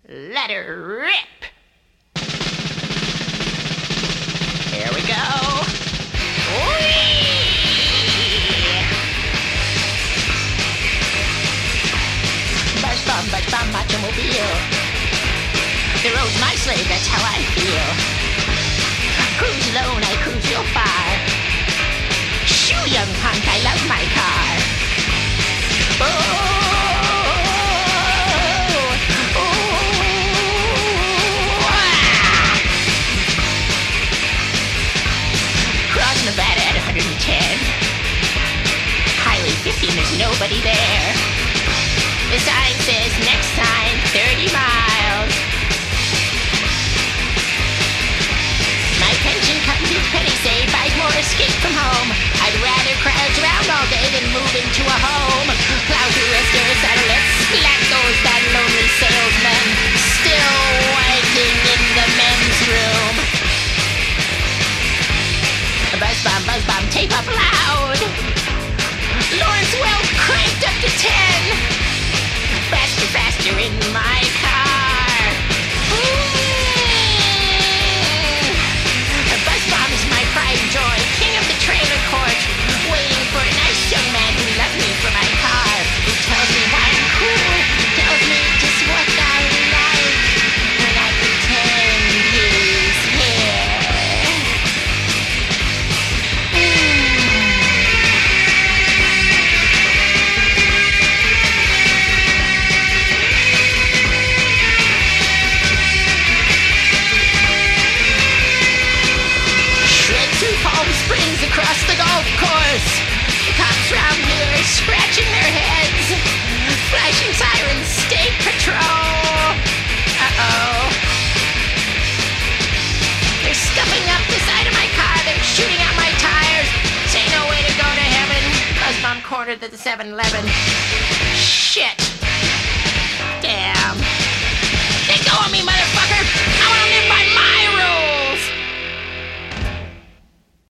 Let her rip. Here we go. Whee! Buzz bomb, automobile. The road's my slave, that's how I feel. Cruise alone, I cruise real far. Shoo, young punk, I love my car. Cross Nevada at 110. Highway 50 and there's nobody there. The sign says next time 30 miles. My pension comes in penny saved, buys more escape from home. I'd rather crouch around all day than move into a home. Plow through restaurants and let's splat those that lonely salesmen still waiting in the men's room. Buzz bomb, tape up loud. Lawrence Welk cranked up to 10. Faster, faster in my car. Buzz bomb is my pride and joy, king of the trailer court, waiting for a nice young man who loves me for my car, who tells me why I'm cool, tells me just what I like, and I pretend he's here. Palm Springs across the golf course. The cops round here are scratching their heads. Flashing sirens, state patrol. Uh-oh. They're scuffing up the side of my car. They're shooting out my tires. This ain't no way to go to heaven. Buzz bomb cornered at the 7-Eleven. Shit. Damn.